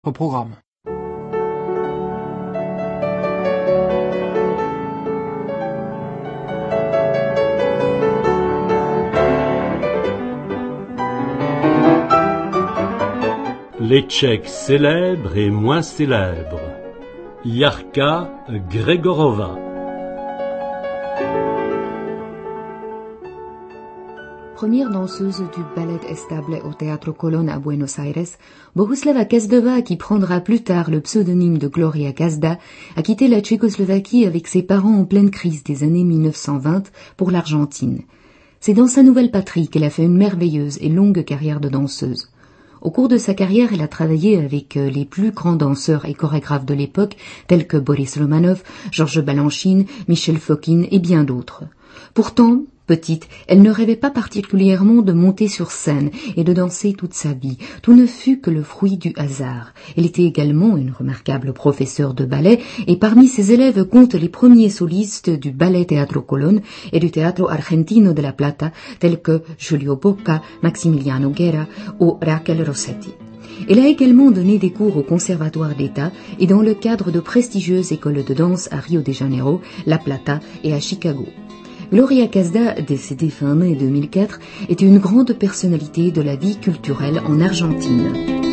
Au programme. Les Tchèques célèbres et moins célèbres. Jarka Gregorova. Première danseuse du ballet estable au Teatro Colón à Buenos Aires, Bohuslava Kazdova, qui prendra plus tard le pseudonyme de Gloria Kazda, a quitté la Tchécoslovaquie avec ses parents en pleine crise des années 1920 pour l'Argentine. C'est dans sa nouvelle patrie qu'elle a fait une merveilleuse et longue carrière de danseuse. Au cours de sa carrière, elle a travaillé avec les plus grands danseurs et chorégraphes de l'époque, tels que Boris Romanov, Georges Balanchine, Michel Fokine et bien d'autres. Pourtant, petite, elle ne rêvait pas particulièrement de monter sur scène et de danser toute sa vie. Tout ne fut que le fruit du hasard. Elle était également une remarquable professeure de ballet et parmi ses élèves comptent les premiers solistes du ballet Teatro Colón et du Teatro Argentino de la Plata, tels que Julio Bocca, Maximiliano Guerra ou Raquel Rossetti. Elle a également donné des cours au Conservatoire d'État et dans le cadre de prestigieuses écoles de danse à Rio de Janeiro, La Plata et à Chicago. Gloria Kazda, décédée fin mai 2004, était une grande personnalité de la vie culturelle en Argentine.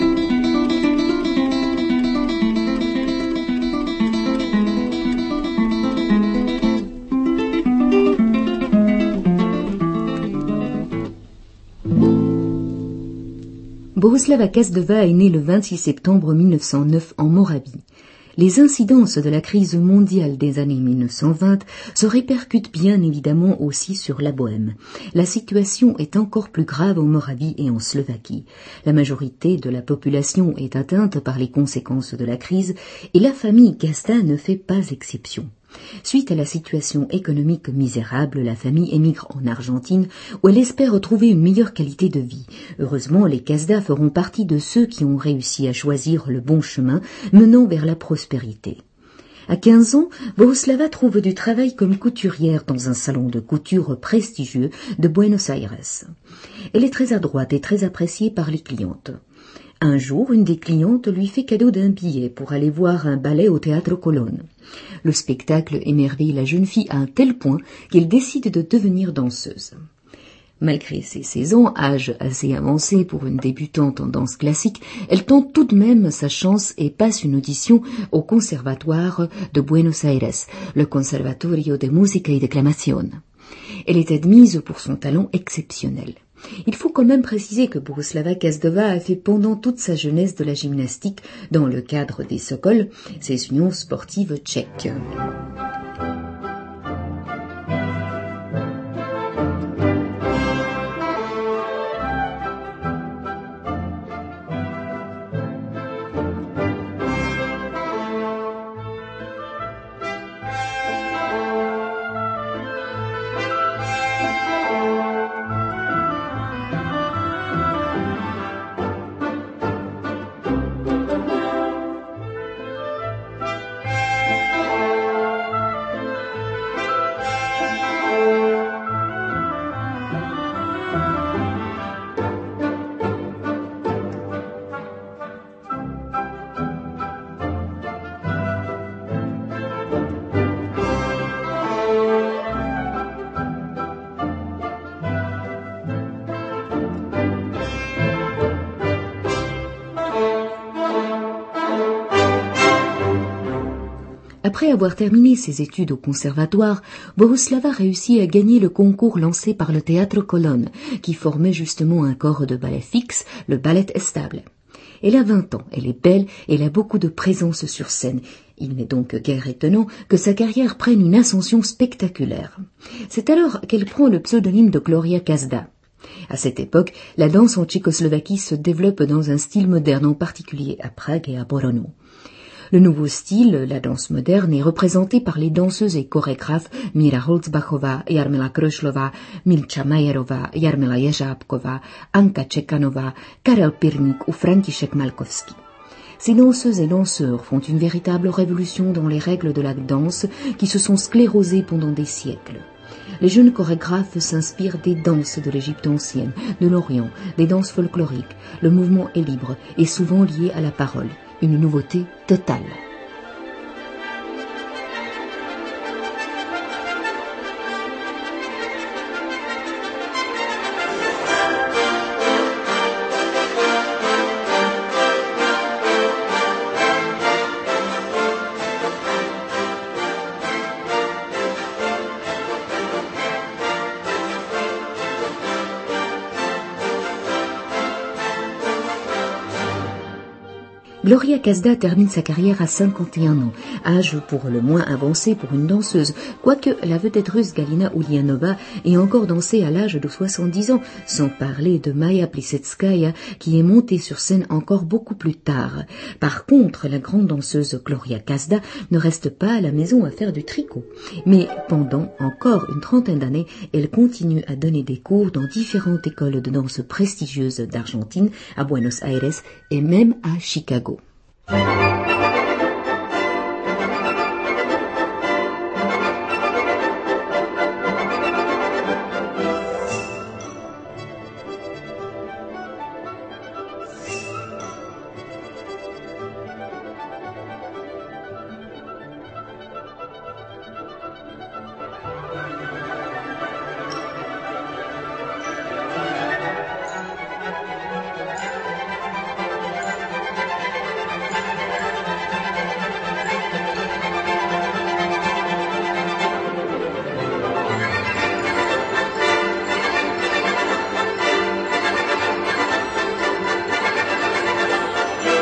Bohuslava Kazdova est née le 26 septembre 1909 en Moravie. Les incidences de la crise mondiale des années 1920 se répercutent bien évidemment aussi sur la Bohème. La situation est encore plus grave en Moravie et en Slovaquie. La majorité de la population est atteinte par les conséquences de la crise et la famille Kazda ne fait pas exception. Suite à la situation économique misérable, la famille émigre en Argentine où elle espère retrouver une meilleure qualité de vie. Heureusement, les Kazda feront partie de ceux qui ont réussi à choisir le bon chemin menant vers la prospérité. À 15 ans, Bohuslava trouve du travail comme couturière dans un salon de couture prestigieux de Buenos Aires. Elle est très adroite et très appréciée par les clientes. Un jour, une des clientes lui fait cadeau d'un billet pour aller voir un ballet au Teatro Colón. Le spectacle émerveille la jeune fille à un tel point qu'elle décide de devenir danseuse. Malgré ses 16 ans, âge assez avancé pour une débutante en danse classique, elle tente tout de même sa chance et passe une audition au Conservatoire de Buenos Aires, le Conservatorio de Música y Declamación. Elle est admise pour son talent exceptionnel. Il faut quand même préciser que Bohuslava Kazdova a fait pendant toute sa jeunesse de la gymnastique dans le cadre des Sokol, ces unions sportives tchèques. Après avoir terminé ses études au conservatoire, Bohuslava réussit à gagner le concours lancé par le Teatro Colón, qui formait justement un corps de ballet fixe, le ballet estable. Elle a 20 ans, elle est belle et elle a beaucoup de présence sur scène. Il n'est donc guère étonnant que sa carrière prenne une ascension spectaculaire. C'est alors qu'elle prend le pseudonyme de Gloria Kazda. À cette époque, la danse en Tchécoslovaquie se développe dans un style moderne, en particulier à Prague et à Brno. Le nouveau style, la danse moderne, est représenté par les danseuses et chorégraphes Mira Holzbachova, Jarmila Krošlova, Milča Majerova, Jarmila Ježábková, Anka Čekanova, Karel Pirník ou František Malkovský. Ces danseuses et danseurs font une véritable révolution dans les règles de la danse qui se sont sclérosées pendant des siècles. Les jeunes chorégraphes s'inspirent des danses de l'Égypte ancienne, de l'Orient, des danses folkloriques. Le mouvement est libre et souvent lié à la parole. une nouveauté totale. Gloria Casda termine sa carrière à 51 ans, âge pour le moins avancé pour une danseuse, quoique la vedette russe Galina Ulianova ait encore dansé à l'âge de 70 ans, sans parler de Maya Plisetskaya qui est montée sur scène encore beaucoup plus tard. Par contre, la grande danseuse Gloria Casda ne reste pas à la maison à faire du tricot. Mais pendant encore une trentaine d'années, elle continue à donner des cours dans différentes écoles de danse prestigieuses d'Argentine, à Buenos Aires et même à Chicago.